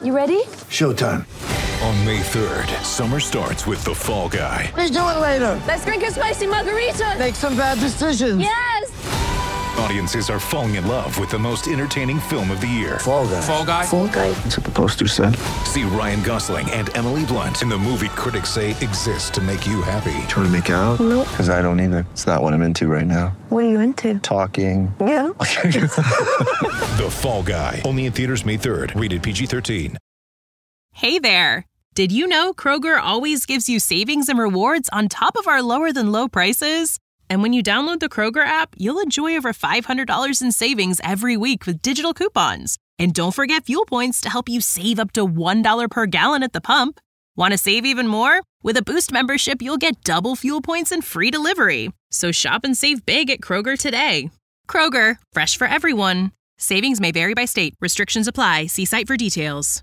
You ready? Showtime. On May 3rd, summer starts with The Fall Guy. Let's do it later. Let's drink a spicy margarita. Make some bad decisions. Yes! Audiences are falling in love with the most entertaining film of the year. Fall Guy. Fall Guy? Fall Guy. That's what the poster said. See Ryan Gosling and Emily Blunt in the movie critics say exists to make you happy. Trying to make it out? Nope. Because I don't either. It's not what I'm into right now. What are you into? Talking. Yeah. The Fall Guy. Only in theaters May 3rd. Rated PG-13. Hey there. Did you know Kroger always gives you savings and rewards on top of our lower than low prices? And when you download the Kroger app, you'll enjoy over $500 in savings every week with digital coupons. And don't forget fuel points to help you save up to $1 per gallon at the pump. Want to save even more? With a Boost membership, you'll get double fuel points and free delivery. So shop and save big at Kroger today. Kroger, fresh for everyone. Savings may vary by state. Restrictions apply. See site for details.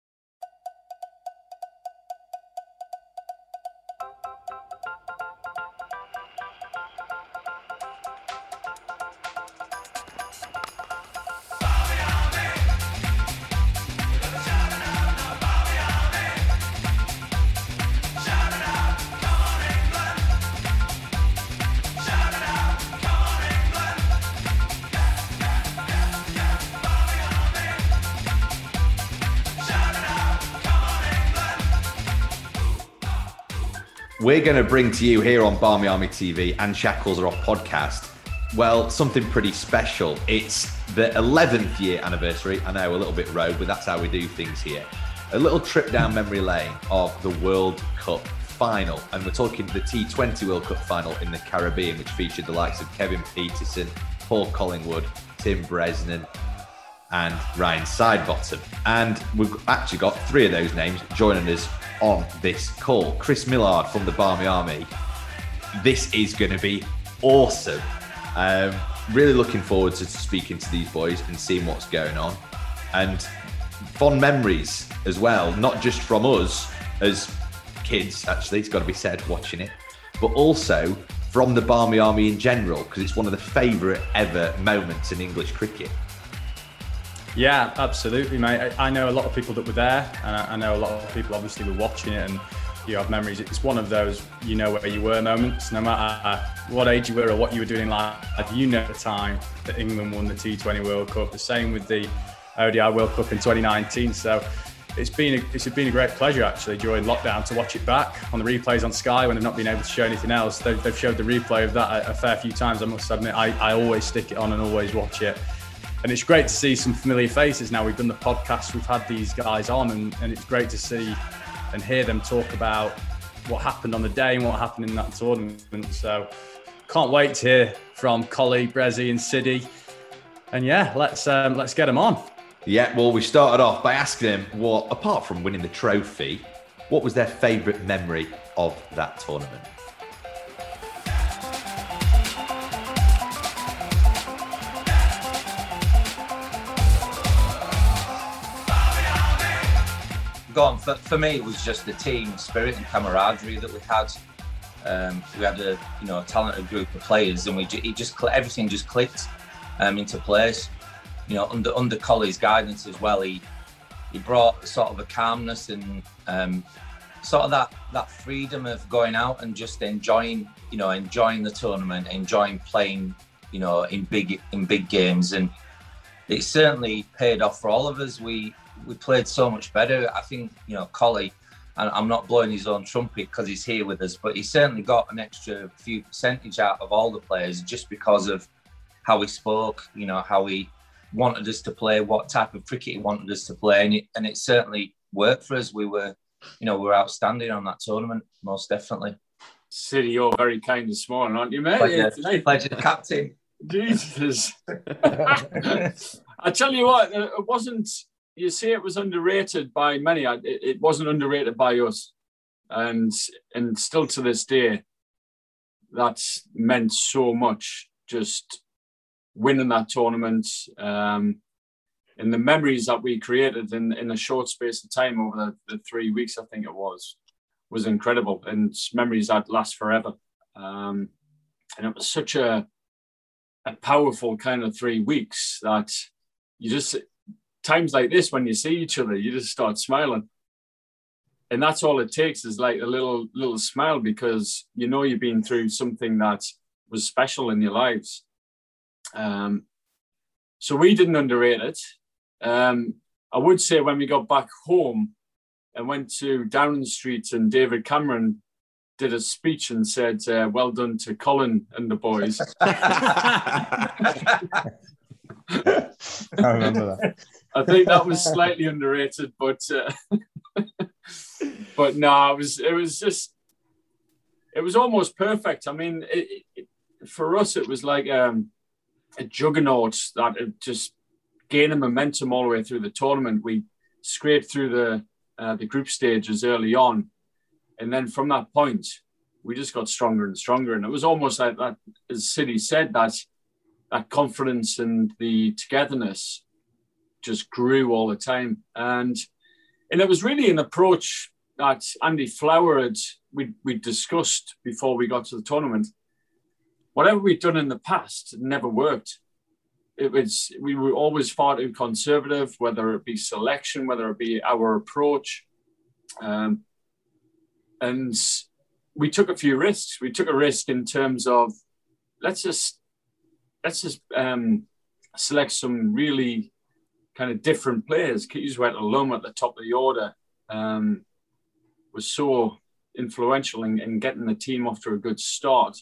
We're going to bring to you here on Barmy Army TV and Shackles Are Off podcast, well, something pretty special. It's the 11th year anniversary. I know, a little bit rogue, but that's how we do things here. A little trip down memory lane of the World Cup final. And we're talking the T20 World Cup final in the Caribbean, which featured the likes of Kevin Peterson, Paul Collingwood, Tim Bresnan, and Ryan Sidebottom. And we've actually got three of those names joining us on this call. Chris Millard from the Barmy Army. This is going to be awesome. Really looking forward to speaking to these boys and seeing what's going on. And fond memories as well, not just from us as kids, actually, it's got to be said, watching it, but also from the Barmy Army in general, because it's one of the favourite ever moments in English cricket. Yeah, absolutely, mate. I know a lot of people that were there, and I know a lot of people obviously were watching it, and you have memories. It's one of those, you know where you were moments, no matter what age you were or what you were doing in life. You know the time that England won the T20 World Cup. The same with the ODI World Cup in 2019. So it's been a great pleasure actually during lockdown to watch it back on the replays on Sky when they've not been able to show anything else. They've showed the replay of that a fair few times. I must admit, I always stick it on and always watch it. And it's great to see some familiar faces now. We've done the podcast, we've had these guys on, and it's great to see and hear them talk about what happened on the day and what happened in that tournament. So can't wait to hear from Collie, Brezzy and Siddy. And yeah, let's get them on. Yeah, well, we started off by asking them what, apart from winning the trophy, what was their favourite memory of that tournament? Gone. For me, it was just the team spirit and camaraderie that we had. We had a talented group of players, and everything just clicked into place. Under Collie's guidance as well, he brought sort of a calmness and sort of that freedom of going out and just enjoying the tournament, enjoying playing, in big games, and it certainly paid off for all of us. We played so much better. I think, Collie, and I'm not blowing his own trumpet because he's here with us, but he certainly got an extra few percentage out of all the players just because of how he spoke, how he wanted us to play, what type of cricket he wanted us to play. And it certainly worked for us. We were outstanding on that tournament, most definitely. Siddy, you're very kind this morning, aren't you, mate? Pleasure, Captain. Jesus. I tell you what, it wasn't... You see, it was underrated by many. It wasn't underrated by us, and still to this day, that's meant so much. Just winning that tournament, and the memories that we created in a short space of time over the 3 weeks, I think it was incredible, and memories that last forever. And it was such a powerful kind of 3 weeks that you just. times like this, when you see each other, you just start smiling. And that's all it takes, is like a little smile, because you know you've been through something that was special in your lives. So we didn't underrate it. I would say when we got back home and went to Downing Street, and David Cameron did a speech and said, well done to Colin and the boys. I remember that. I think that was slightly underrated, but no, it was almost perfect. I mean, for us, it was like a juggernaut that it just gaining momentum all the way through the tournament. We scraped through the group stages early on, and then from that point, we just got stronger and stronger. And it was almost like that, as City said, that confidence and the togetherness just grew all the time. And it was really an approach that Andy Flower we discussed before we got to the tournament. Whatever we'd done in the past, it never worked. We were always far too conservative, whether it be selection, whether it be our approach. And we took a few risks. We took a risk in terms of let's just select some really kind of different players. Kieswetter Lum at the top of the order was so influential in getting the team off to a good start.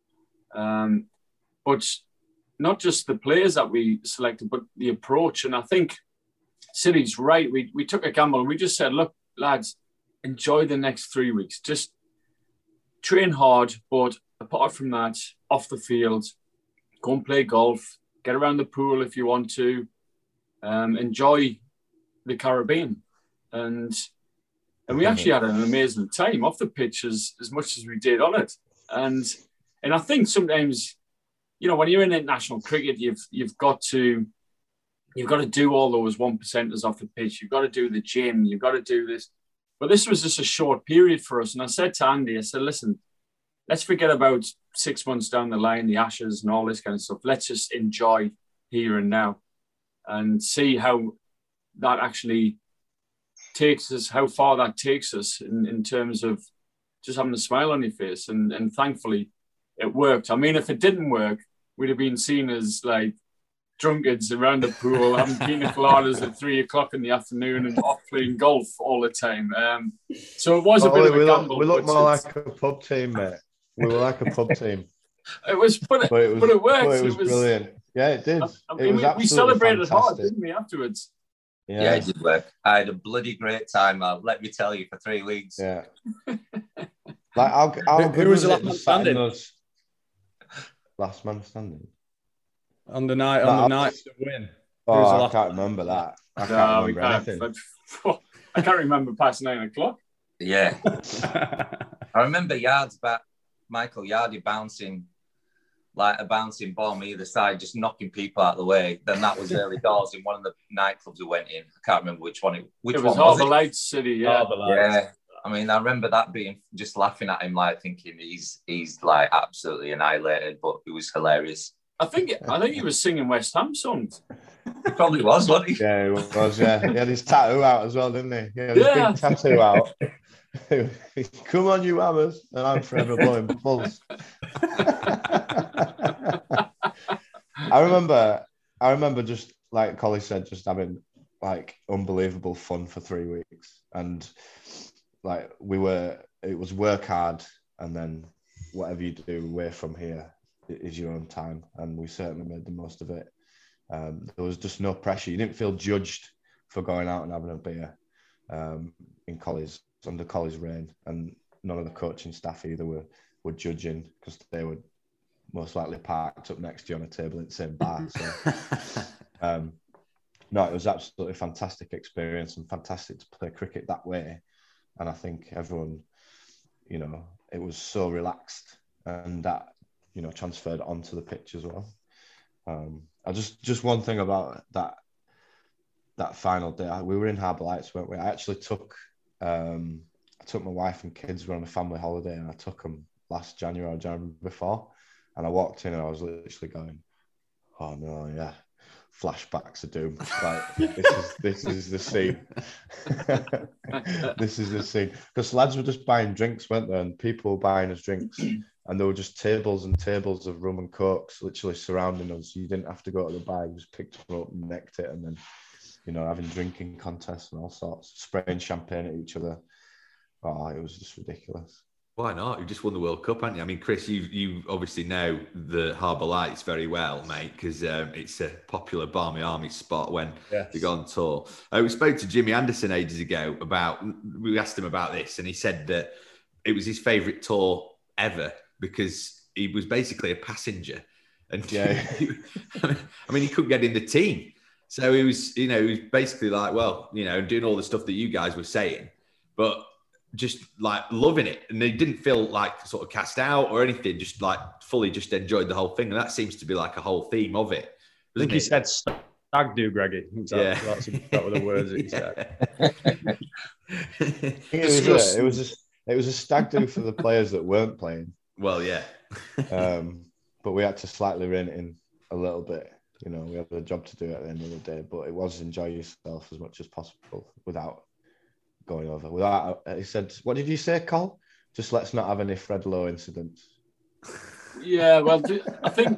But not just the players that we selected, but the approach. And I think City's right. We took a gamble and we just said, look, lads, enjoy the next 3 weeks. Just train hard, but apart from that, off the field, go and play golf, get around the pool if you want to, enjoy the Caribbean. And we actually had an amazing time off the pitch as much as we did on it. And I think sometimes, you know, when you're in international cricket, you've got to do all those 1%ers off the pitch. You've got to do the gym. You've got to do this. But this was just a short period for us. And I said to Andy, I said, listen, let's forget about 6 months down the line, the Ashes and all this kind of stuff. Let's just enjoy here and now and see how that actually takes us, how far that takes us in terms of just having a smile on your face. And thankfully, it worked. I mean, if it didn't work, we'd have been seen as like drunkards around the pool, having pina coladas at 3 o'clock in the afternoon and off playing golf all the time. So it was a bit of a gamble. We look more like a pub team, mate. We were like a pub team. It worked. But it was brilliant. Yeah, it did. I mean, we celebrated hard, didn't we, afterwards? Yeah, it did work. I had a bloody great time, let me tell you, for 3 weeks. Yeah. Like, who was the last man standing? Last man standing. On the night of the win. Oh, I can't remember that. I can't remember anything. I can't remember past 9 o'clock. Yeah. I remember Michael Yardy bouncing, like a bouncing bomb either side, just knocking people out of the way. Then that was early doors in one of the nightclubs we went in. I can't remember which one. It was Harbour Lights City, yeah. Harbour Lights. Yeah. I mean, I remember that being just laughing at him, like thinking he's like absolutely annihilated, but it was hilarious. I think he was singing West Ham songs. He probably was, wasn't he? Yeah, he was. Yeah, he had his tattoo out as well, didn't he? He had his big tattoo out. Come on, you hammers, and I'm forever blowing bubbles. I remember just like Collie said, just having like unbelievable fun for 3 weeks, and like it was work hard, and then whatever you do away from here is your own time, and we certainly made the most of it. There was just no pressure. You didn't feel judged for going out and having a beer under Collie's reign, and none of the coaching staff either were judging, because they were most likely parked up next to you on a table in the same bar. So, no, it was absolutely fantastic experience and fantastic to play cricket that way. And I think everyone, you know, it was so relaxed, and that, you know, transferred onto the pitch as well. I just one thing about that final day. We were in Harbour Lights, weren't we? I actually took my wife and kids. Were on a family holiday, and I took them last January or January before. And I walked in, and I was literally going, "Oh no, yeah, flashbacks of doom. Like this is the scene. This is the scene. Because lads were just buying drinks, weren't there? And people were buying us drinks. And there were just tables and tables of rum and cokes literally surrounding us. You didn't have to go to the bar, you just picked them up and necked it, and then, you know, having drinking contests and all sorts, spraying champagne at each other. Oh, it was just ridiculous. Why not? You just won the World Cup, haven't you? I mean, Chris, you obviously know the Harbour Lights very well, mate, because it's a popular Barmy Army spot when they go on tour. We spoke to Jimmy Anderson ages ago we asked him about this, and he said that it was his favourite tour ever because he was basically a passenger. And I mean, he couldn't get in the team. So he was basically like, well, you know, doing all the stuff that you guys were saying, but just like loving it. And he didn't feel like sort of cast out or anything, just like fully just enjoyed the whole thing. And that seems to be like a whole theme of it. I think he said stag do, Greggy. That were the words that he said. It was a stag do for the players that weren't playing. Well, yeah. But we had to slightly rein it in a little bit. You know, we had a job to do at the end of the day, but it was enjoy yourself as much as possible without going over. He said, what did you say, Col? Just let's not have any Fred Lowe incidents. Yeah, well, I think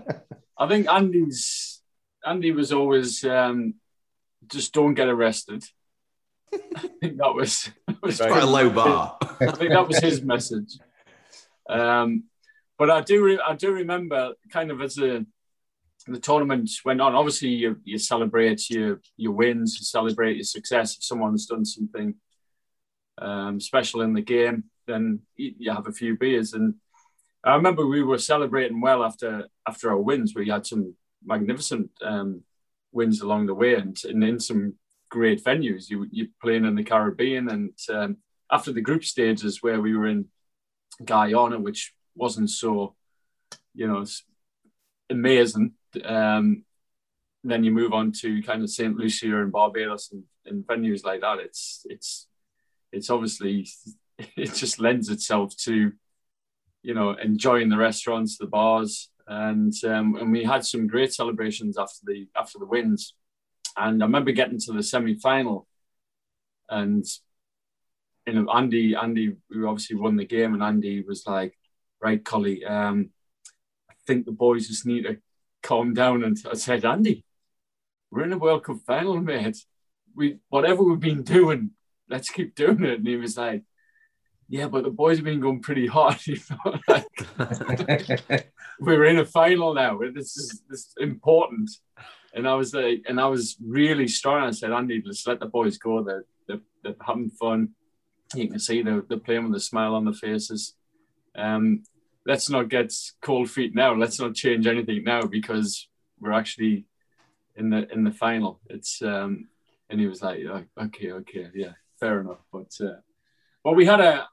Andy was always just don't get arrested. I think that was quite a low bar. I think that was his message. But I do remember kind of as the tournament went on, obviously you celebrate your wins, you celebrate your success. If someone's done something special in the game, then you have a few beers. And I remember we were celebrating well after our wins. We had some magnificent wins along the way and in some great venues. You're playing in the Caribbean, and after the group stages where we were in Guyana, which wasn't so, you know, amazing. Then you move on to kind of St. Lucia and Barbados and venues like that. It's obviously, it just lends itself to, you know, enjoying the restaurants, the bars, and we had some great celebrations after the wins. And I remember getting to the semi-final, and you know, Andy, we obviously won the game, and Andy was like, right, Collie, I think the boys just need to calm down. And I said, Andy, we're in a World Cup final, mate. Whatever we've been doing, let's keep doing it. And he was like, yeah, but the boys have been going pretty hard. You know, like, we're in a final now. This is important. And I was really strong. I said, Andy, let's let the boys go. They're having fun. You can see they're playing with a smile on their faces. Let's not get cold feet now. Let's not change anything now because we're actually in the final. It's and he was like, okay, yeah, fair enough. But we had a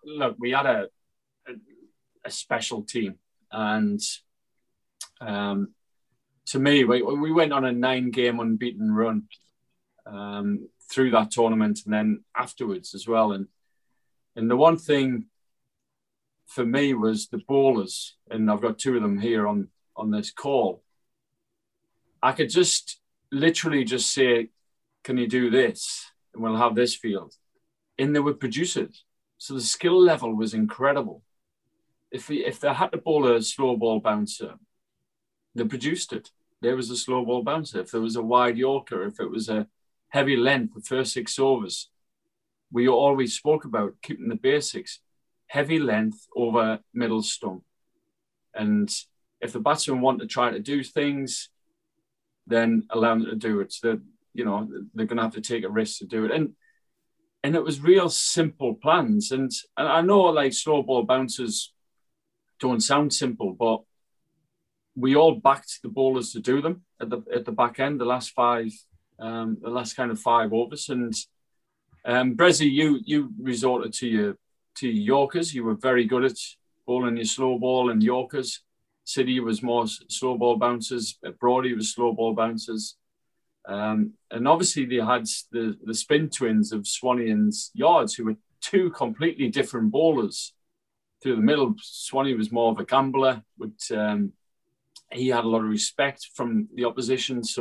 special team, and to me, we went on a 9-game unbeaten run through that tournament, and then afterwards as well. And the one thing for me was the bowlers, and I've got 2 of them here on this call. I could just literally just say, can you do this? And we'll have this field. And they would produce it. So the skill level was incredible. If they had to bowl a slow ball bouncer, they produced it. There was a slow ball bouncer. If there was a wide Yorker, if it was a heavy length, the first 6 overs, we always spoke about keeping the basics. Heavy length over middle stump. And if the batsmen want to try to do things, then allow them to do it. So they're going to have to take a risk to do it. And it was real simple plans. And I know like slow ball bouncers don't sound simple, but we all backed the bowlers to do them at the back end, the last kind of 5 overs. And Brezzy, you resorted to your Yorkers. You were very good at bowling your slow ball and Yorkers. City was more slow ball bouncers. Brody was slow ball bouncers. And obviously they had the spin twins of Swanee and Yards, who were 2 completely different bowlers. Through the middle, Swanee was more of a gambler, but he had a lot of respect from the opposition. So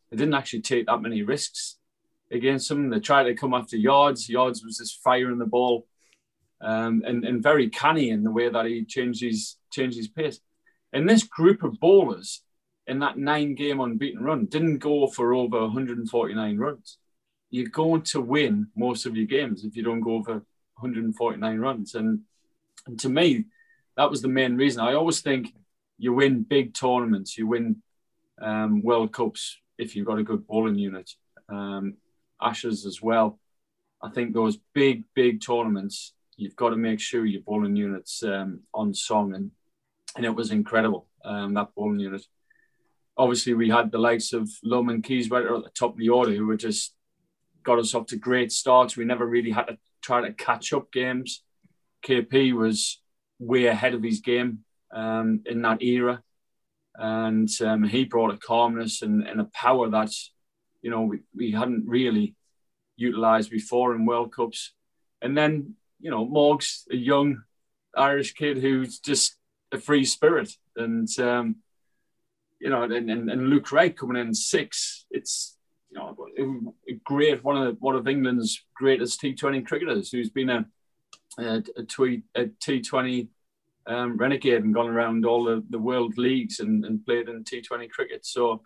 they didn't actually take that many risks against them. They tried to come after Yards. Yards was just firing the ball and very canny in the way that he changed his pace. And this group of bowlers in that 9-game unbeaten run didn't go for over 149 runs. You're going to win most of your games if you don't go over 149 runs. And to me, that was the main reason. I always think you win big tournaments, you win World Cups if you've got a good bowling unit. Ashes as well. I think those big tournaments, you've got to make sure your bowling unit's on song. And it was incredible, that bowling unit. Obviously, we had the likes of Lum and Keyswetter at the top of the order who were just got us off to great starts. We never really had to try to catch up games. KP was way ahead of his game in that era. And he brought a calmness and a power that, you know, we hadn't really utilised before in World Cups. And then, you know, Morgs, a young Irish kid who's just a free spirit. And, you know, and Luke Wright coming in 6. It's, you know, great, one of England's greatest T20 cricketers who's been a T20 renegade and gone around all the world leagues and played in T20 cricket. So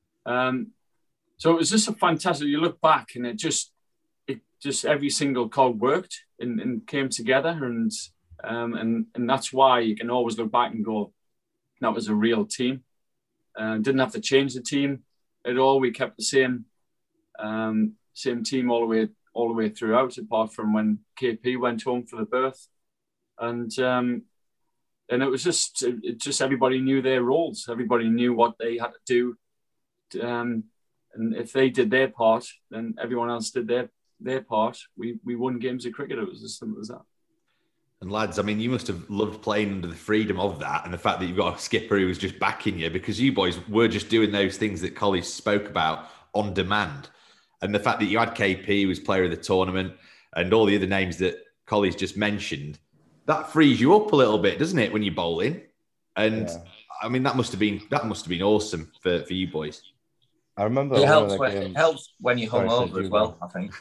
it was just a fantastic. You look back and it just every single cog worked and came together, and that's why you can always look back and go, that was a real team. Didn't have to change the team at all. We kept the same team all the way throughout, apart from when KP went home for the birth, and it was just everybody knew their roles. Everybody knew what they had to do, and if they did their part, then everyone else did their part. We won games of cricket. It was as simple as that. And lads, I mean, you must have loved playing under the freedom of that and the fact that you've got a skipper who was just backing you, because you boys were just doing those things that Collie spoke about on demand. And the fact that you had KP, who was player of the tournament, and all the other names that Collie's just mentioned, that frees you up a little bit, doesn't it, when you're bowling? And yeah. I mean, that must have been awesome for you boys. I remember it helps when you're hungover as well, I think.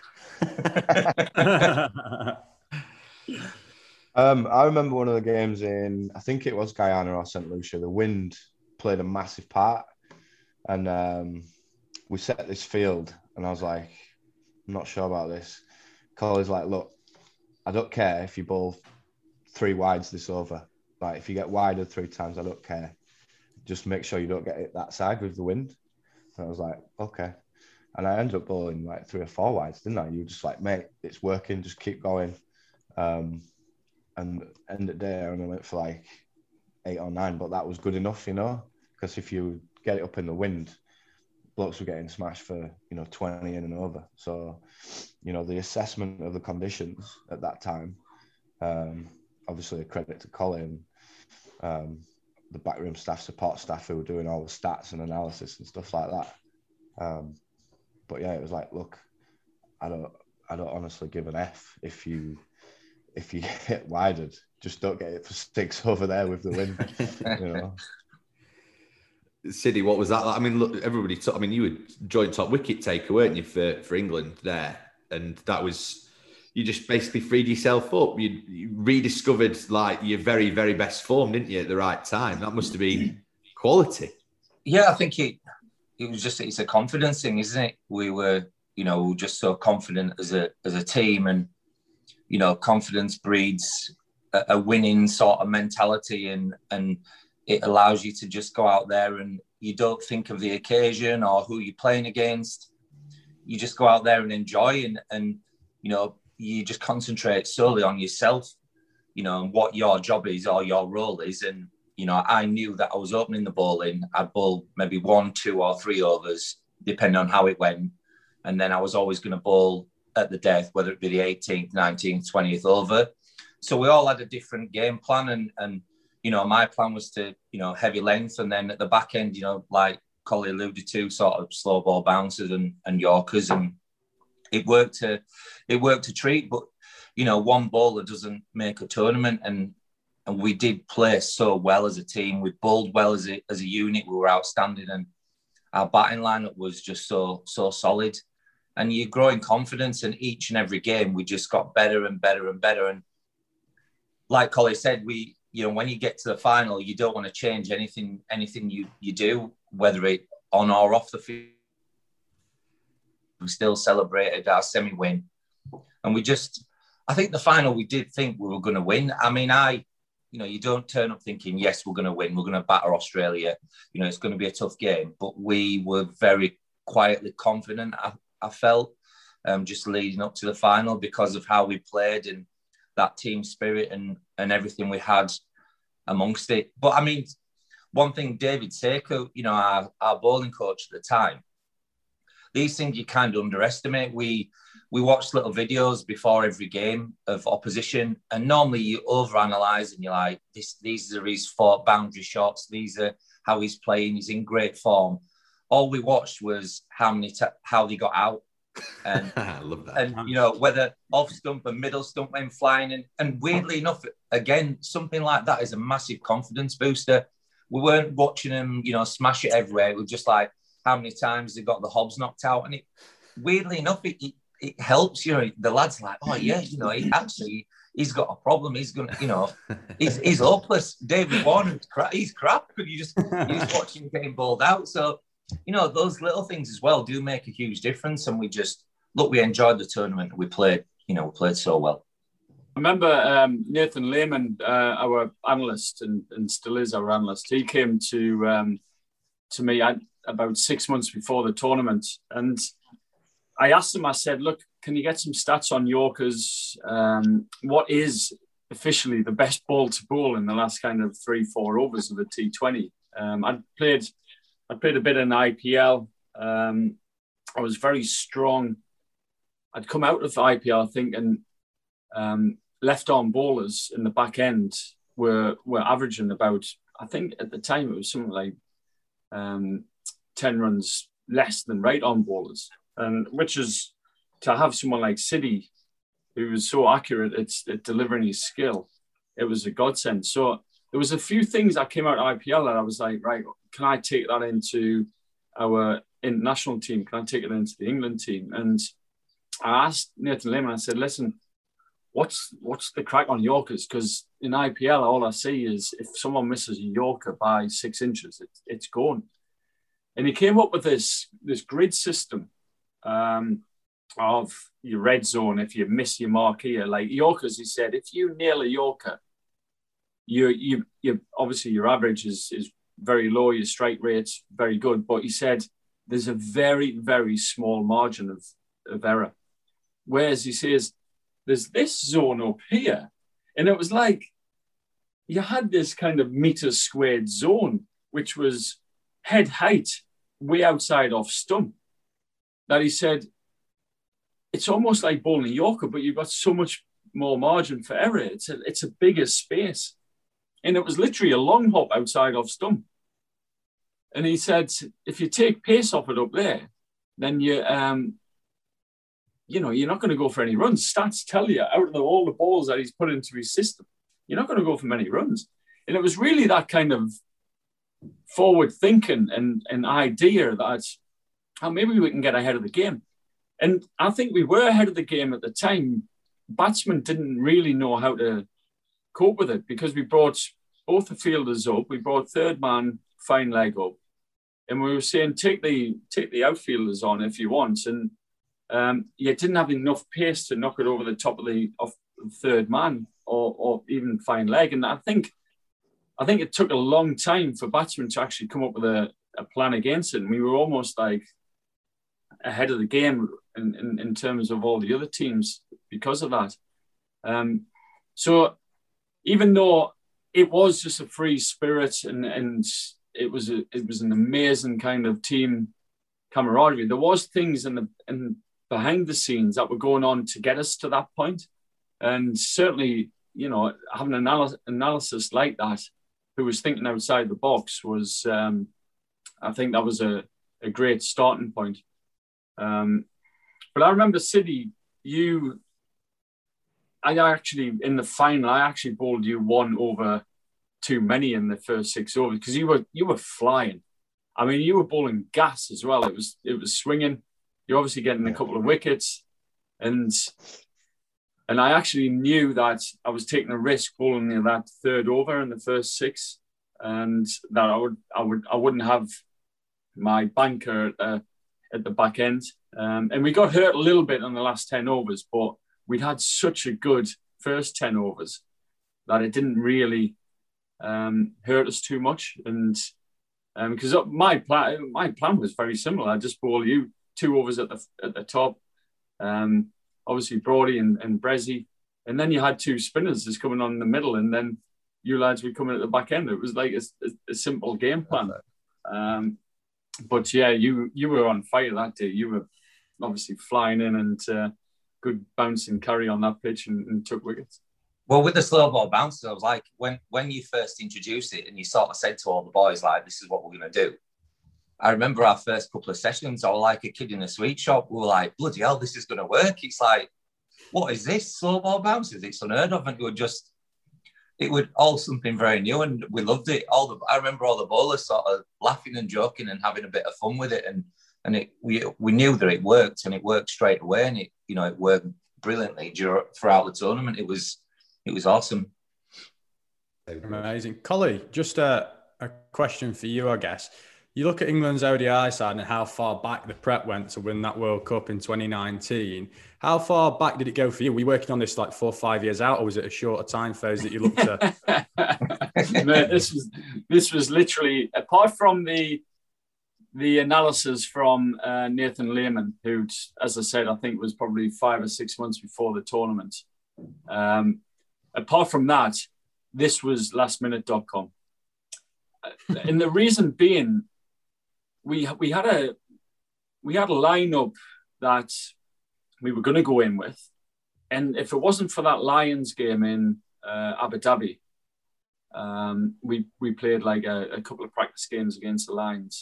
I remember one of the games in, I think it was Guyana or St. Lucia. The wind played a massive part, and we set this field, and I was like, I'm not sure about this. Collie's like, look, I don't care if you bowl 3 wides this over. Like, if you get wider 3 times, I don't care. Just make sure you don't get it that side with the wind. And I was like, okay. And I ended up bowling like 3 or 4 wides, didn't I? You were just like, mate, it's working, just keep going. And end of the day, I only went for like 8 or 9, but that was good enough, you know, because if you get it up in the wind, blokes were getting smashed for, you know, 20 in and over. So, you know, the assessment of the conditions at that time, obviously a credit to Colin, the backroom staff, support staff who were doing all the stats and analysis and stuff like that. But yeah, it was like, look, I don't honestly give an F if you get widened. Just don't get it for 6 over there with the wind, you know. Siddy, what was that like? I mean, look, everybody. You were joint top wicket taker, weren't you, for England there? And that was, you just basically freed yourself up. You rediscovered like your very, very best form, didn't you, at the right time? That must have been quality. Yeah, I think it was just, it's a confidence thing, isn't it? We were, you know, just so confident as a team, and you know, confidence breeds a winning sort of mentality, and it allows you to just go out there and you don't think of the occasion or who you're playing against. You just go out there and enjoy, and you know, you just concentrate solely on yourself, you know, and what your job is or your role is. And, you know, I knew that I was opening the bowling. I'd bowl maybe 1, 2 or 3 overs, depending on how it went. And then I was always going to bowl at the death, whether it be the 18th, 19th, 20th over. So we all had a different game plan, and you know, my plan was to, you know, heavy length, and then at the back end, you know, like Collie alluded to, sort of slow ball bouncers and Yorkers, and it worked to treat. But you know, one bowler doesn't make a tournament, and we did play so well as a team. We bowled well as a unit. We were outstanding, and our batting lineup was just so solid. And you grow in confidence, and each and every game we just got better and better and better. And like Collie said, when you get to the final, you don't want to change anything you do, whether it on or off the field. We still celebrated our semi-win. And I think the final, we did think we were going to win. I mean, you don't turn up thinking, yes, we're going to win. We're going to batter Australia. It's going to be a tough game. But we were very quietly confident, I felt, just leading up to the final because of how we played and that team spirit and everything we had amongst it. But, I mean, one thing, David Seiko, our bowling coach at the time, these things you kind of underestimate. We watched little videos before every game of opposition, and normally you overanalyze and you're like, these are his 4 boundary shots. These are how he's playing. He's in great form. All we watched was how they got out, and I love that. And whether off stump and middle stump went flying, and weirdly enough, again, something like that is a massive confidence booster. We weren't watching them, smash it everywhere. We were just like, how many times they got the hobs knocked out, and weirdly enough, it helps. The lads are like, oh yeah, he's got a problem. He's gonna, he's hopeless. David Warner, he's crap. You just watch him getting bowled out. So, those little things as well do make a huge difference. And we enjoyed the tournament. We played so well. I remember Nathan Lehman, our analyst, and still is our analyst. He came to me about 6 months before the tournament, and I asked him. I said, "Look, can you get some stats on Yorkers? What is officially the best ball to bowl in the last kind of 3-4 overs of the T20?" I'd played a bit in IPL. I was very strong. I'd come out of the IPL, I think, and left-arm bowlers in the back end were averaging about, I think at the time it was something like 10 runs less than right-arm bowlers, and which is to have someone like Siddy, who was so accurate at delivering his skill, it was a godsend. So there was a few things that came out of IPL that I was like, right, can I take that into our international team? Can I take it into the England team? And I asked Nathan Lehman, I said, listen, what's the crack on Yorkers? Because in IPL, all I see is if someone misses a Yorker by 6 inches, it's gone. And he came up with this grid system of your red zone. If you miss your mark here, like Yorkers, he said, if you nail a Yorker, you obviously your average is very low, your strike rate's very good. But he said there's a very, very small margin of error. Whereas he says there's this zone up here, and it was like you had this kind of meter squared zone, which was head height way outside off stump, that he said it's almost like bowling Yorker, but you've got so much more margin for error. It's a bigger space. And it was literally a long hop outside off stump. And he said, if you take pace off it up there, then you're not going to go for any runs. Stats tell you out of all the balls that he's put into his system, you're not going to go for many runs. And it was really that kind of forward thinking and idea that maybe we can get ahead of the game. And I think we were ahead of the game at the time. Batsmen didn't really know how to cope with it because we brought both the fielders up. We brought third man, fine leg up. And we were saying, take the outfielders on if you want. And you didn't have enough pace to knock it over the top of the third man or even fine leg. And I think it took a long time for batsmen to actually come up with a plan against it. And we were almost like ahead of the game in terms of all the other teams because of that. So even though it was just a free spirit and it was an amazing kind of team camaraderie, there was things in behind the scenes that were going on to get us to that point. And certainly, having an analysis like that, who was thinking outside the box, was, I think that was a great starting point. But I remember Siddy, in the final, I actually bowled you 1 over too many in the first 6 overs because you were flying. I mean, you were bowling gas as well. It was swinging. You're obviously getting a couple of wickets, and I actually knew that I was taking a risk bowling that third over in the first 6, and that I wouldn't have my banker at the back end. And we got hurt a little bit on the last 10 overs, but we'd had such a good first 10 overs that it didn't really hurt us too much. And because my plan was very similar. I just bowl you 2 overs at the top, obviously Brody and Brezzy, and then you had 2 spinners just coming on in the middle, and then you lads were coming at the back end. It was like a simple game plan. But yeah, you were on fire that day. You were obviously flying in and good bounce and carry on that pitch and took wickets. Well, with the slow ball bounces, I was like, when you first introduced it and you sort of said to all the boys, like, this is what we're going to do. I remember our first couple of sessions, I was like a kid in a sweet shop. We were like, bloody hell, this is going to work. It's like, what is this? Slow ball bounces? It's unheard of. And it would all something very new, and we loved it. I remember all the bowlers sort of laughing and joking and having a bit of fun with it. And we knew that it worked, and it worked straight away. And it worked brilliantly throughout the tournament. It was awesome. Amazing. Collie, just a question for you, I guess. You look at England's ODI side and how far back the prep went to win that World Cup in 2019. How far back did it go for you? Were you working on this like 4 or 5 years out, or was it a shorter time phase that you looked at? No, this was literally, apart from the analysis from Nathan Lehman, who, as I said, I think was probably 5 or 6 months before the tournament. Apart from that, this was lastminute.com. And the reason being, we had a lineup that we were going to go in with, and if it wasn't for that Lions game in Abu Dhabi, we played like a couple of practice games against the Lions.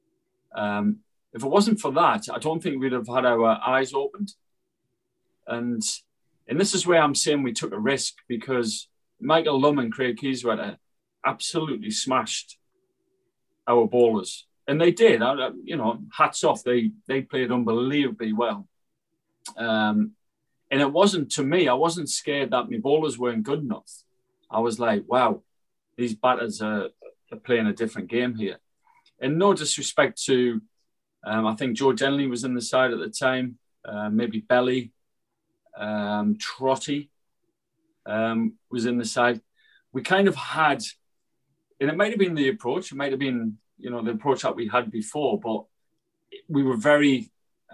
If it wasn't for that, I don't think we'd have had our eyes opened. And this is where I'm saying we took a risk, because Michael Lum and Craig Kieswetter absolutely smashed our bowlers. And they did, hats off. They played unbelievably well. And it wasn't, to me, I wasn't scared that my bowlers weren't good enough. I was like, wow, these batters are playing a different game here. And no disrespect to, I think Joe Denley was in the side at the time, maybe Belly, Trotty was in the side. We kind of had, and it might have been the approach, it might have been, the approach that we had before, but we were very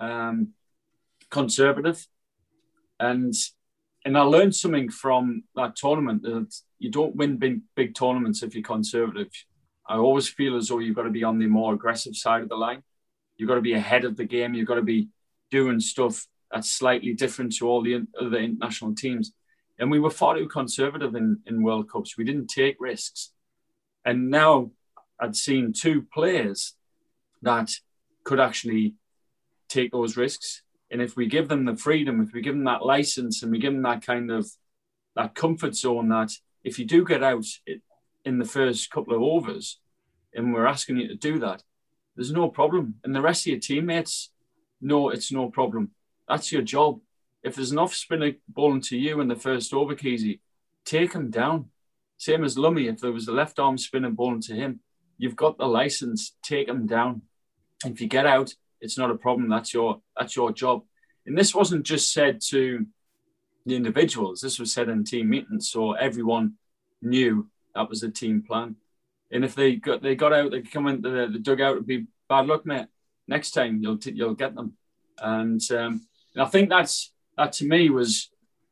conservative. And I learned something from that tournament, that you don't win big tournaments if you're conservative. I always feel as though you've got to be on the more aggressive side of the line. You've got to be ahead of the game. You've got to be doing stuff that's slightly different to all the other international teams. And we were far too conservative in World Cups. We didn't take risks. And now I'd seen 2 players that could actually take those risks. And if we give them the freedom, if we give them that license, and we give them that kind of that comfort zone, that if you do get out in the first couple of overs, and we're asking you to do that, there's no problem. And the rest of your teammates know it's no problem. That's your job. If there's an off-spinner bowling to you in the first over, Keezy, take him down. Same as Lummy, if there was a left-arm spinner bowling to him, you've got the license, take him down. If you get out, it's not a problem. That's your job. And this wasn't just said to the individuals. This was said in team meetings, so everyone knew that was a team plan. And if they got out, they could come into the dugout, it'd be bad luck, mate. Next time you'll get them. And I think that to me was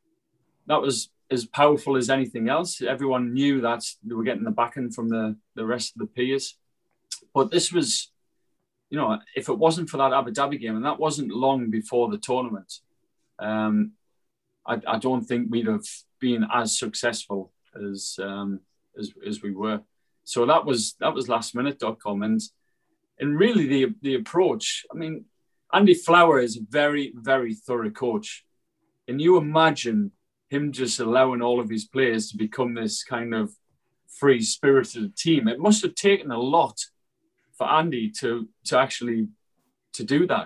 as powerful as anything else. Everyone knew that they were getting the backing from the rest of the peers. But this was, if it wasn't for that Abu Dhabi game, and that wasn't long before the tournament, I don't think we'd have been as successful as we were. So that was lastminute.com. And really the approach, I mean, Andy Flower is a very, very thorough coach. And you imagine him just allowing all of his players to become this kind of free-spirited team. It must have taken a lot Andy to actually to do that.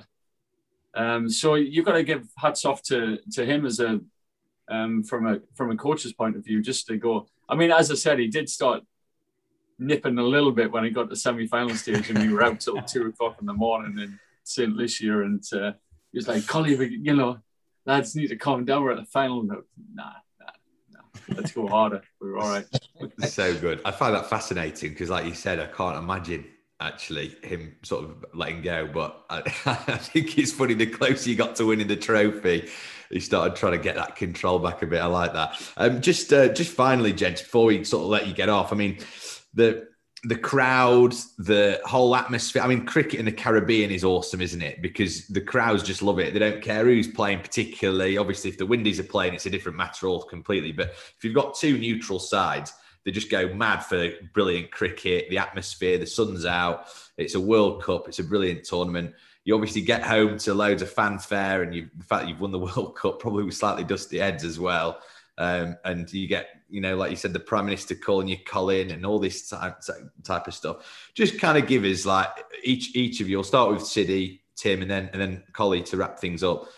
So you've got to give hats off to him as a from a coach's point of view, just to go. I mean, as I said, he did start nipping a little bit when he got to the semi-final stage, and we were out till 2:00 in the morning in St. Lucia, and he was like, "Collie, you know, lads need to calm down. We're at the final." No, nah. Let's go harder. We're all right. So good. I find that fascinating because, like you said, I can't imagine actually him sort of letting go. But I think it's funny. The closer you got to winning the trophy, he started trying to get that control back a bit. I like that. Just finally, gents, before we sort of let you get off, I mean, the crowd, the whole atmosphere. I mean, cricket in the Caribbean is awesome, isn't it? Because the crowds just love it. They don't care who's playing particularly. Obviously, if the Windies are playing, it's a different matter all completely. But if you've got two neutral sides, they just go mad for brilliant cricket, the atmosphere, the sun's out. It's a World Cup. It's a brilliant tournament. You obviously get home to loads of fanfare, and the fact that you've won the World Cup, probably with slightly dusty heads as well. And you get, you know, like you said, the Prime Minister calling you Colin and all this type of stuff. Just kind of give us, like, each of you. I'll start with Siddy, Tim, and then Collie to wrap things up.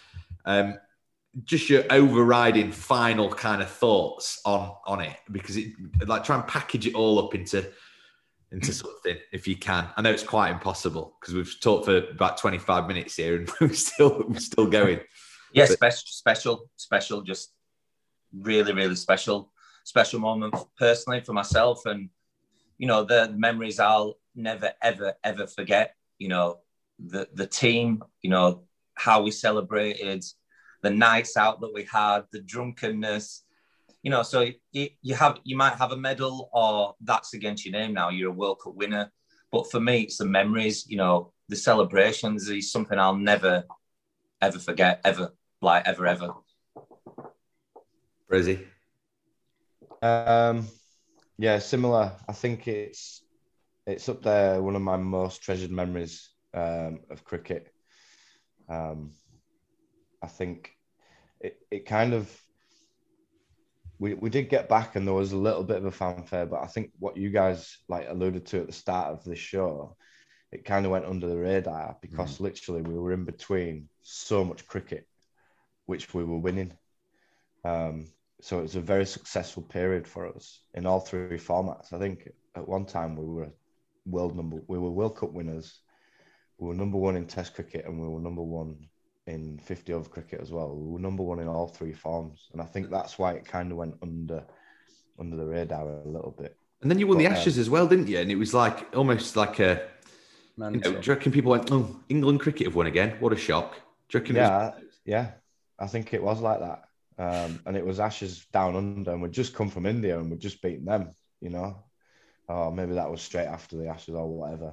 Just your overriding final kind of thoughts on it, because it, like, try and package it all up into something if you can. I know it's quite impossible because we've talked for about 25 minutes here and we're still going. Yeah, special, just really, really special moment personally for myself. And, you know, the memories I'll never, ever, ever forget. You know, the team, you know, how we celebrated, the nights out that we had, the drunkenness, you know. So you might have a medal, or that's against your name now, you're a World Cup winner. But for me, it's the memories, you know, the celebrations is something I'll never, ever forget, ever. Brizzy? Yeah, similar. I think it's up there, one of my most treasured memories of cricket. I think it kind of, we did get back and there was a little bit of a fanfare, but I think what you guys like alluded to at the start of this show, it kind of went under the radar because literally we were in between so much cricket, which we were winning. So it was a very successful period for us in all three formats. I think at one time we were World Cup winners. We were number one in Test cricket and we were number one in 50 over cricket as well. We were number one in all three forms. And I think that's why it kind of went under the radar a little bit. And then you won the Ashes as well, didn't you? And it was like almost like a, you know, do you reckon people went, "Oh, England cricket have won again? What a shock." Do you reckon yeah. I think it was like that. And it was Ashes down under, and we'd just come from India and we'd just beaten them, you know. Or maybe that was straight after the Ashes or whatever.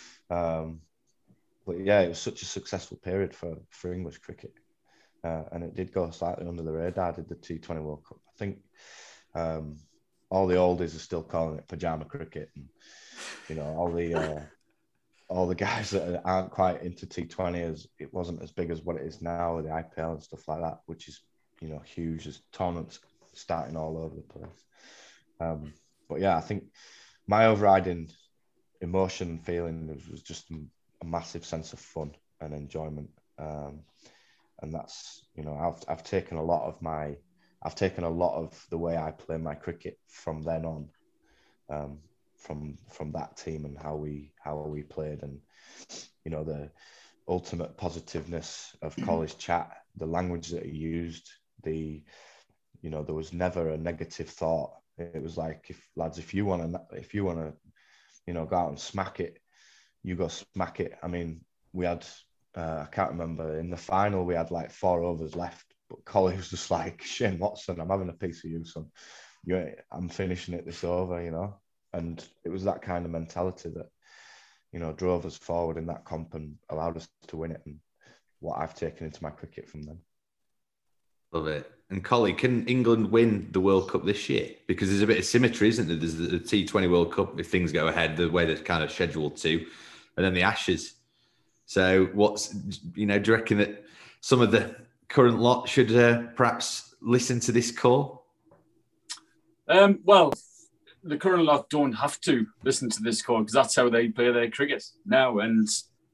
But yeah, it was such a successful period for English cricket. And it did go slightly under the radar, did the T20 World Cup. I think all the oldies are still calling it pajama cricket. And, you know, all the guys that aren't quite into T20, as it wasn't as big as what it is now with the IPL and stuff like that, which is, you know, huge. There's tournaments starting all over the place. But yeah, I think my overriding emotion and feeling was just a massive sense of fun and enjoyment. And that's, you know, I've taken a lot of the way I play my cricket from then on, from that team and how we played, and, you know, the ultimate positiveness of college chat, the language that he used, you know, there was never a negative thought. It was like, if you want to, you know, go out and smack it, you go smack it. I mean, we had, I can't remember, in the final, we had like 4 overs left, but Collie was just like, "Shane Watson, I'm having a piece of you, son. I'm finishing it this over," you know. And it was that kind of mentality that, you know, drove us forward in that comp and allowed us to win it, and what I've taken into my cricket from them. Love it. And Collie, can England win the World Cup this year? Because there's a bit of symmetry, isn't there? There's the T20 World Cup, if things go ahead the way they're kind of scheduled to, and then the Ashes. So you know, do you reckon that some of the current lot should perhaps listen to this call? Well, the current lot don't have to listen to this call because that's how they play their cricket now. And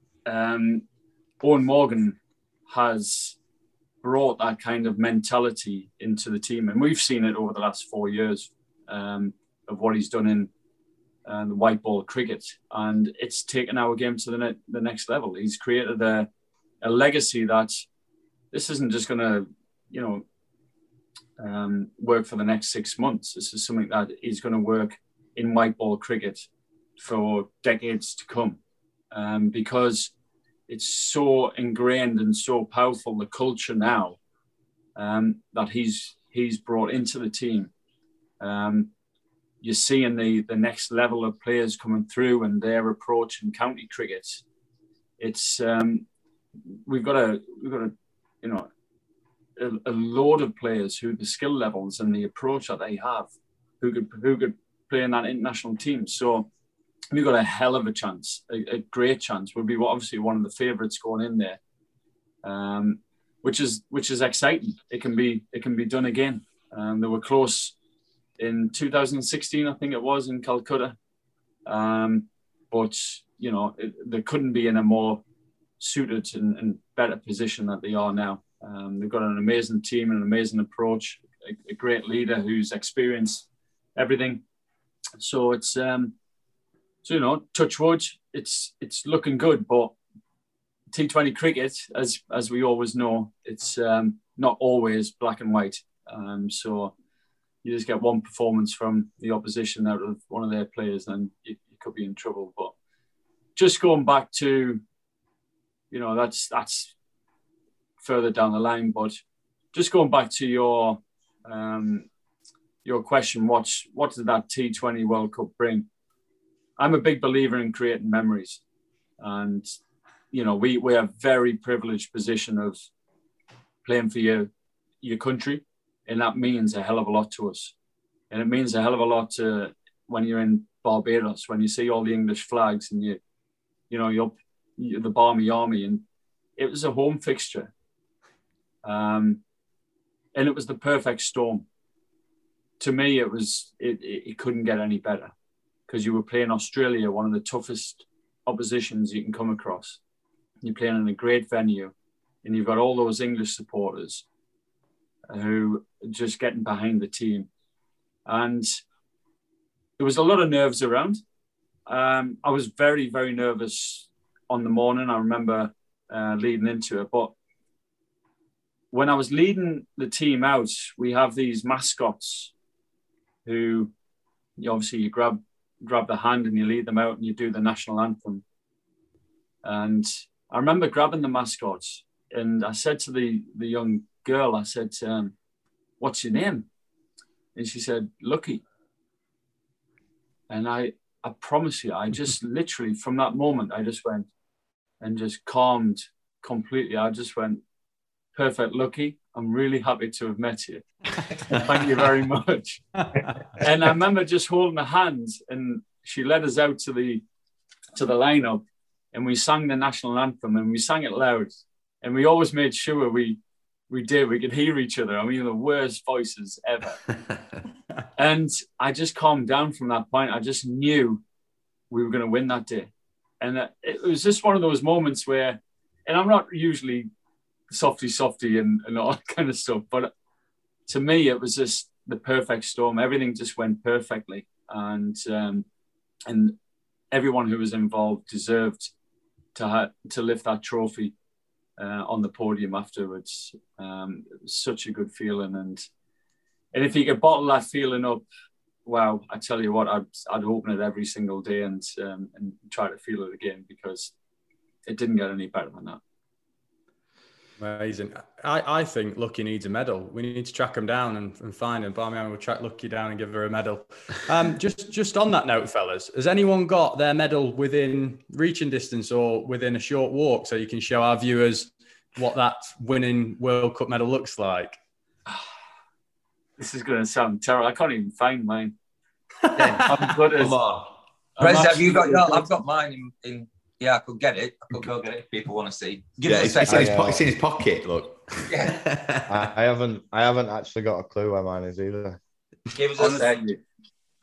Owen Morgan has brought that kind of mentality into the team. And we've seen it over the last 4 years of what he's done in the white ball cricket. And it's taken our game to the next level. He's created a legacy that this isn't just going to, work for the next 6 months. This is something that is going to work in white ball cricket for decades to come, because it's so ingrained and so powerful, the culture now that he's brought into the team. You're seeing the next level of players coming through and their approach in county cricket. It's we've got a load of players who the skill levels and the approach that they have, who could play in that international team. So we've got a hell of a chance, a great chance. We'll be obviously one of the favourites going in there, which is exciting. It can be done again. They were close in 2016, I think it was, in Calcutta, but they couldn't be in a more suited and better position that they are now. They've got an amazing team and an amazing approach, a great leader who's experienced everything. So it's touch wood, it's looking good, but T20 cricket, as we always know, it's not always black and white. So you just get one performance from the opposition out of one of their players, and you could be in trouble. But just going back to, that's further down the line. But just going back to your question, what did that T20 World Cup bring? I'm a big believer in creating memories, and we are very privileged position of playing for your country, and that means a hell of a lot to us. And it means a hell of a lot to when you're in Barbados, when you see all the English flags and you're the Barmy Army, and it was a home fixture. And it was the perfect storm. To me, it couldn't get any better, because you were playing Australia, one of the toughest oppositions you can come across. You're playing in a great venue, and you've got all those English supporters who are just getting behind the team. And there was a lot of nerves around. I was very, very nervous on the morning. I remember leading into it. But when I was leading the team out, we have these mascots who you grab the hand and you lead them out and you do the national anthem. And I remember grabbing the mascots, and I said to the young girl, I said, what's your name? And she said, Lucky. And I promise you, I just literally, from that moment, I just went and just calmed completely. I just went, perfect, Lucky. I'm really happy to have met you. Thank you very much. And I remember just holding her hand, and she led us out to the lineup, and we sang the national anthem, and we sang it loud. And we always made sure we could hear each other. I mean, the worst voices ever. And I just calmed down from that point. I just knew we were going to win that day. And it was just one of those moments where, and I'm not usually softy and all that kind of stuff, but to me, it was just the perfect storm. Everything just went perfectly. And everyone who was involved deserved to lift that trophy on the podium afterwards. It was such a good feeling, and if you could bottle that feeling up, wow! I tell you what, I'd open it every single day and try to feel it again, because it didn't get any better than that. Amazing. I think Lucky needs a medal. We need to track him down and find him. Barmy Army will track Lucky down and give her a medal. Just on that note, fellas, has anyone got their medal within reaching distance or within a short walk, so you can show our viewers what that winning World Cup medal looks like? This is going to sound terrible. I can't even find mine. I'm good as... Come on. Rez, have you got yours? I've got mine in. Yeah, I could get it. I could go get it if people want to see. Give it a second. It's in his pocket. Look. Yeah. I haven't actually got a clue where mine is either. Give us a second.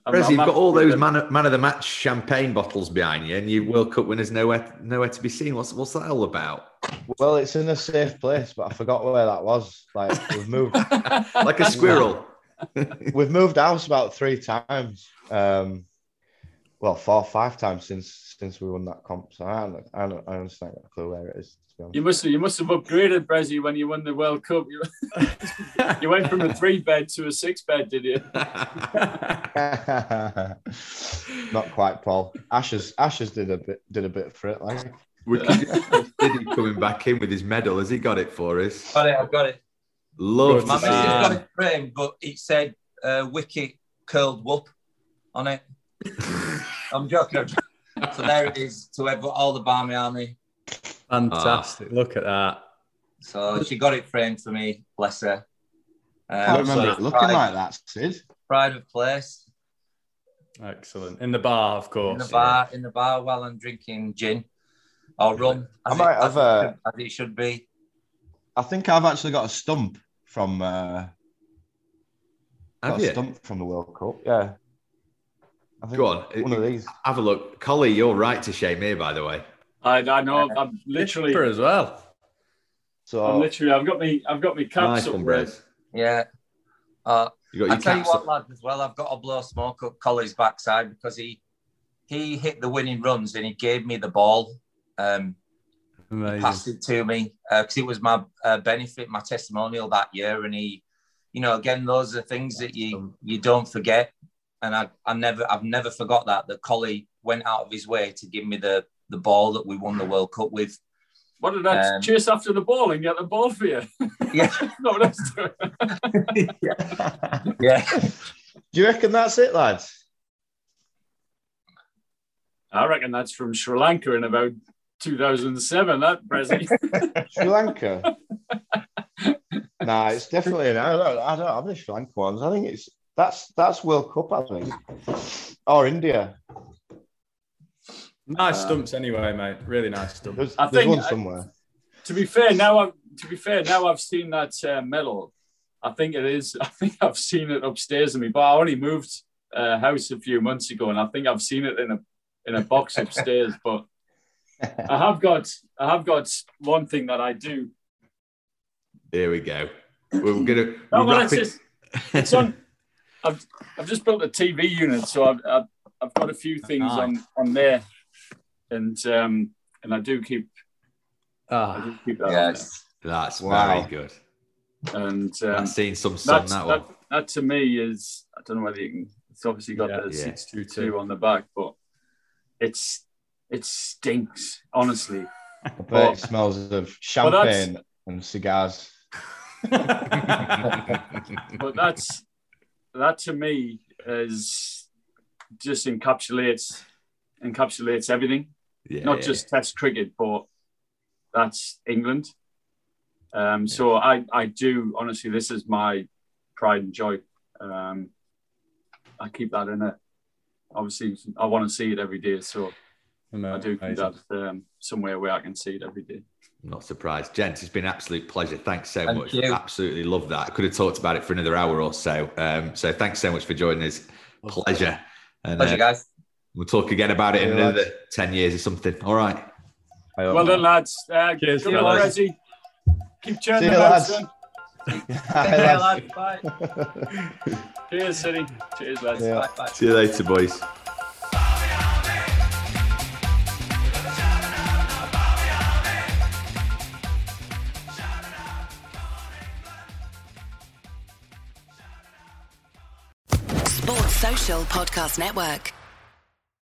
Prez, you've got all those man of the match champagne bottles behind you, and your World Cup winners nowhere to be seen. What's that all about? Well, it's in a safe place, but I forgot where that was. Like, we've moved like a squirrel. We've moved house about 3 times. 4 or 5 times since we won that comp. So I honestly got a clue where it is. You must have upgraded, Brezzy, when you won the World Cup. You went from a 3-bed to a 6-bed, did you? Not quite, Paul. Ashes did a bit for it. Like, Diddy coming back in with his medal. Has he got it for us? I've got it. Love My to see missus got it. it framed, but it said wicket curled whoop on it. I'm joking. So there it is to all the Barmy Army. Fantastic. Look at that. So she got it framed for me, bless her. I remember it looking like that, Sid. Pride of place. Excellent. In the bar, of course. In the bar while I'm drinking gin or rum. As it should be. I think I've actually got a stump from from the World Cup. Yeah. Go on. One of these. Have a look. Collie, you're right to shame here, by the way. I know. I'm literally as well. So I've got me caps Nice up, one, Red. Brez. Yeah. You got your I tell you caps what, up. lads, as well, I've got to blow smoke up Collie's backside because he hit the winning runs and he gave me the ball. He passed it to me because it was my benefit, my testimonial that year. And he, again, those are things that you don't forget. And I've never forgot that Collie went out of his way to give me the ball that we won the World Cup with. What did I chase after the ball and get the ball for you? Yeah. Not what I was doing. Yeah. Do you reckon that's it, lads? I reckon that's from Sri Lanka in about 2007, that Brezzy. Sri Lanka? Nah, it's definitely. I don't have the Sri Lanka ones. I think that's World Cup, I think, or India. Nice stumps anyway, mate. Really nice stumps. There's one somewhere. To be fair, now I've seen that medal. I think I've seen it upstairs in me, but I only moved house a few months ago, and I think I've seen it in a box upstairs. But I have got one thing that I do. Here we go. We're gonna. It's on. I've just built a TV unit, so I've got a few things on there, and I do keep. I do keep that. Yes, that's very good. And I've seen some sun that one. That to me is, I don't know whether you can. It's obviously got the 622 on the back, but it stinks, honestly. I bet it smells of champagne and cigars. But that to me is just encapsulates everything. Not just Test cricket, but that's England. So I do honestly, this is my pride and joy. I keep that in it. Obviously, I want to see it every day, so I do keep that somewhere where I can see it every day. I'm not surprised. Gents, it's been an absolute pleasure. Thanks so Thank much. you. Absolutely love that. I could have talked about it for another hour or so. So thanks so much for joining us. Pleasure. And, pleasure, guys. We'll talk again about it in another 10 years or something. All right. Well done, lads. Cheers, good luck, Brezzy. Keep churning you, them out, lads. son. Hey, lads. Bye. Cheers, City. Cheers, lads. Yeah. Bye. See you later, boys. Sports Social Podcast Network.